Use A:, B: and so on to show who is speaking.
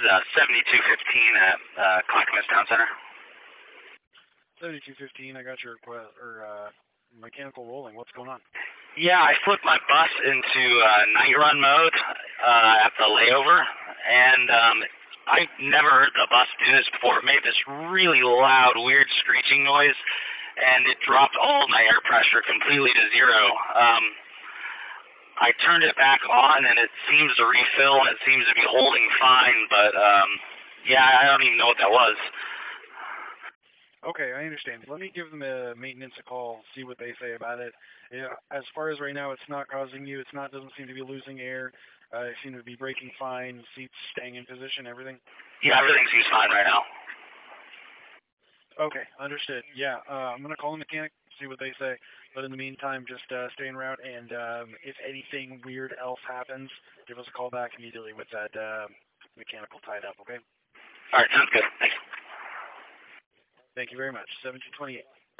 A: is 7215 at Clackamas Town Center.
B: 7215, I got your request, mechanical rolling. What's going on?
A: Yeah, I flipped my bus into night run mode at the layover, and I never heard the bus do this before. It made this really loud, weird screeching noise, and it dropped all my air pressure completely to zero. I turned it back on, and it seems to refill, and it seems to be holding fine, but yeah, I don't even know what that was.
B: Okay, I understand. Let me give them a maintenance a call, see what they say about it. Yeah, as far as right now, it's not causing you. Doesn't seem to be losing air. It seems to be braking fine. Seats staying in position. Everything.
A: Yeah, everything seems fine right now.
B: Okay, understood. Yeah, I'm gonna call the mechanic, see what they say. But in the meantime, just stay en route, and if anything weird else happens, give us a call back immediately with that mechanical tied up. Okay.
A: All right, sounds good. Thanks.
B: Thank you very much. 7228.